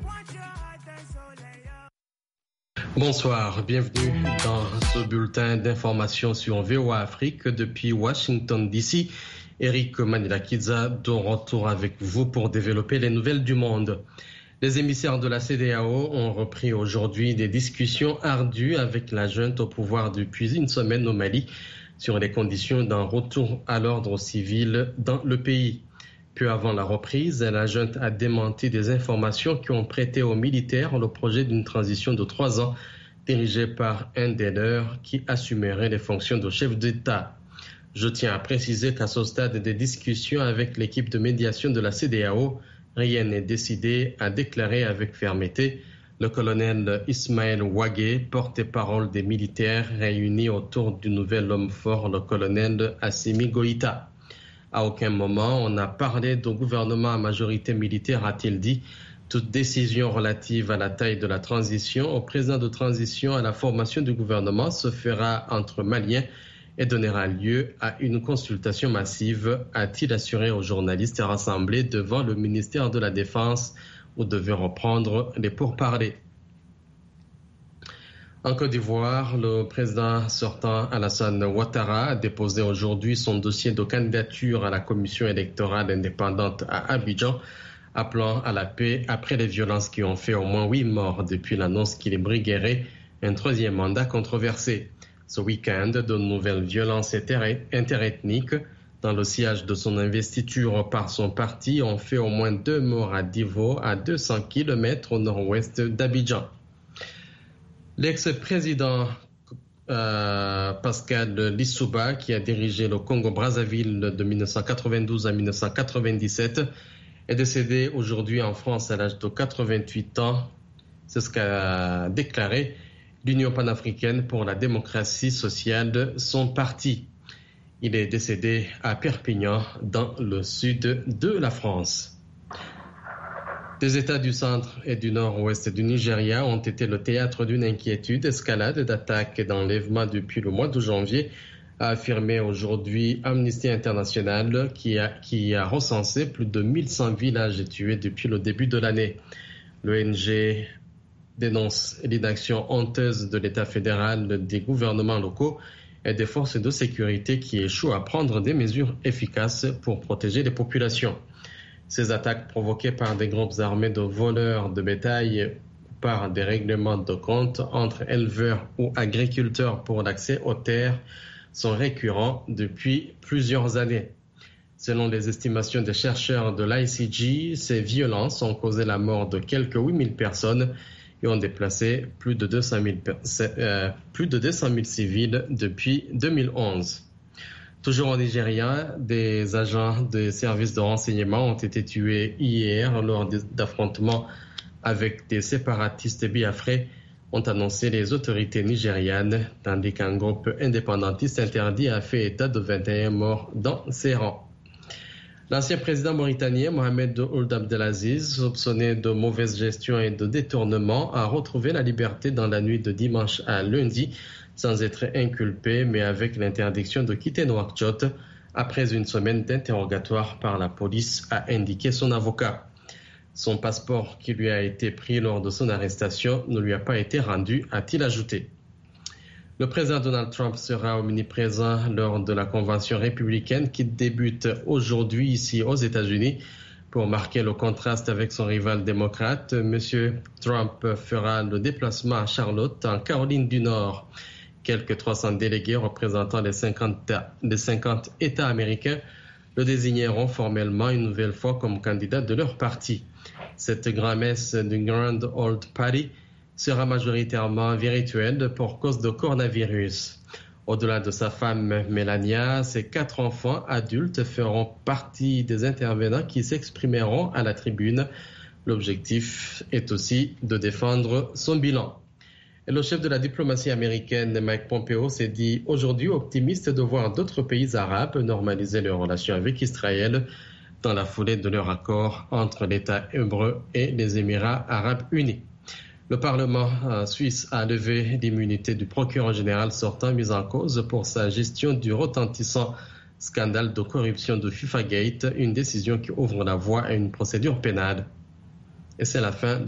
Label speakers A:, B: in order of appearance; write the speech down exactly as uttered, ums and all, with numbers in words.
A: Bonsoir, bienvenue dans ce bulletin d'information sur V O A Afrique depuis Washington D C. Eric Manilakidza de retour avec vous pour développer les nouvelles du monde. Les émissaires de la C E D E A O ont repris aujourd'hui des discussions ardues avec la junte au pouvoir depuis une semaine au Mali sur les conditions d'un retour à l'ordre civil dans le pays. Peu avant la reprise, la junte a démenti des informations qui ont prêté aux militaires le projet d'une transition de trois ans dirigée par un des leurs qui assumerait les fonctions de chef d'État. Je tiens à préciser qu'à ce stade des discussions avec l'équipe de médiation de la C E D E A O, rien n'est décidé, a déclaré avec fermeté le colonel Ismaël Ouagé, porte-parole des militaires réunis autour du nouvel homme fort, le colonel Assimi Goïta. À aucun moment, on n'a parlé de gouvernement à majorité militaire, a-t-il dit. Toute décision relative à la taille de la transition, au président de transition, à la formation du gouvernement se fera entre Maliens et donnera lieu à une consultation massive, a-t-il assuré aux journalistes rassemblés devant le ministère de la Défense où devaient reprendre les pourparlers. En Côte d'Ivoire, le président sortant Alassane Ouattara a déposé aujourd'hui son dossier de candidature à la commission électorale indépendante à Abidjan, appelant à la paix après les violences qui ont fait au moins huit morts depuis l'annonce qu'il briguerait un troisième mandat controversé. Ce week-end, de nouvelles violences interethniques dans le sillage de son investiture par son parti ont fait au moins deux morts à Divo, à deux cents kilomètres au nord-ouest d'Abidjan. L'ex-président euh, Pascal Lissouba, qui a dirigé le Congo-Brazzaville de mille neuf cent quatre-vingt-douze à mille neuf cent quatre-vingt-dix-sept, est décédé aujourd'hui en France à l'âge de quatre-vingt-huit ans. C'est ce qu'a déclaré l'Union panafricaine pour la démocratie sociale, son parti. Il est décédé à Perpignan, dans le sud de la France. Des États du centre et du nord-ouest du Nigeria ont été le théâtre d'une inquiétude, escalade d'attaques et d'enlèvements depuis le mois de janvier, a affirmé aujourd'hui Amnesty International, qui a, qui a recensé plus de mille cent villages tués depuis le début de l'année. L'O N G dénonce l'inaction honteuse de l'État fédéral, des gouvernements locaux et des forces de sécurité qui échouent à prendre des mesures efficaces pour protéger les populations. Ces attaques provoquées par des groupes armés de voleurs de bétail, par des règlements de compte entre éleveurs ou agriculteurs pour l'accès aux terres, sont récurrents depuis plusieurs années. Selon les estimations des chercheurs de l'I C G, ces violences ont causé la mort de quelques huit mille personnes et ont déplacé plus de deux cent mille, euh, plus de deux cent mille civils depuis deux mille onze. Toujours au Nigeria, des agents des services de renseignement ont été tués hier lors d'affrontements avec des séparatistes biafrais, ont annoncé les autorités nigérianes, tandis qu'un groupe indépendantiste interdit a fait état de vingt et un morts dans ses rangs. L'ancien président mauritanien Mohamed Ould Abdelaziz, soupçonné de mauvaise gestion et de détournement, a retrouvé la liberté dans la nuit de dimanche à lundi, sans être inculpé, mais avec l'interdiction de quitter Nouakchott après une semaine d'interrogatoire par la police, a indiqué son avocat. Son passeport qui lui a été pris lors de son arrestation ne lui a pas été rendu, a-t-il ajouté. Le président Donald Trump sera omniprésent lors de la convention républicaine qui débute aujourd'hui ici aux États-Unis. Pour marquer le contraste avec son rival démocrate, M. Trump fera le déplacement à Charlotte, en Caroline du Nord. Quelques trois cents délégués représentant les cinquante, les cinquante États américains le désigneront formellement une nouvelle fois comme candidat de leur parti. Cette grand-messe du Grand Old Party sera majoritairement virtuelle pour cause de coronavirus. Au-delà de sa femme Melania, ses quatre enfants adultes feront partie des intervenants qui s'exprimeront à la tribune. L'objectif est aussi de défendre son bilan. Et le chef de la diplomatie américaine, Mike Pompeo, s'est dit aujourd'hui optimiste de voir d'autres pays arabes normaliser leurs relations avec Israël dans la foulée de leur accord entre l'État hébreu et les Émirats arabes unis. Le Parlement euh, suisse a levé l'immunité du procureur général sortant mis en cause pour sa gestion du retentissant scandale de corruption de FIFA Gate, une décision qui ouvre la voie à une procédure pénale. Et c'est la fin